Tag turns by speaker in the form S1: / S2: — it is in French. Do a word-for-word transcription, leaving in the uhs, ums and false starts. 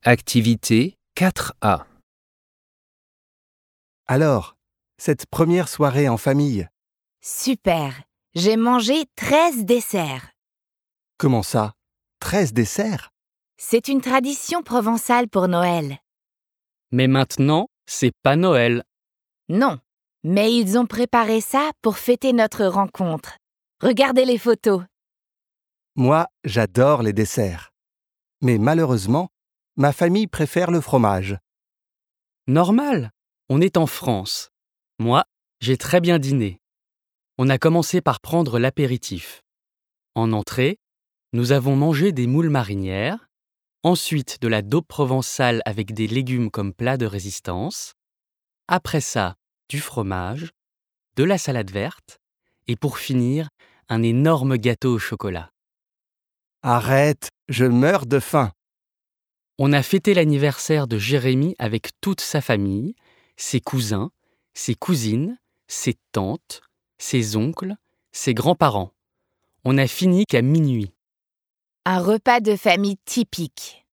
S1: Activité quatre A.
S2: Alors, cette première soirée en famille,
S3: Super! J'ai mangé treize desserts.
S2: comment ça? treize desserts?
S3: C'est une tradition provençale pour Noël.
S4: Mais maintenant, c'est pas Noël.
S3: Non, mais ils ont préparé ça pour fêter notre rencontre. Regardez les photos.
S2: Moi, j'adore les desserts. Mais malheureusement, ma famille préfère le fromage.
S4: Normal, on est en France. Moi, j'ai très bien dîné. On a commencé par prendre l'apéritif. En entrée, nous avons mangé des moules marinières, ensuite de la daube provençale avec des légumes comme plat de résistance, après ça, du fromage, de la salade verte, et pour finir, un énorme gâteau au chocolat.
S2: Arrête, je meurs de faim.
S4: On a fêté l'anniversaire de Jérémy avec toute sa famille, ses cousins, ses cousines, ses tantes, ses oncles, ses grands-parents. On a fini qu'à minuit.
S3: Un repas de famille typique.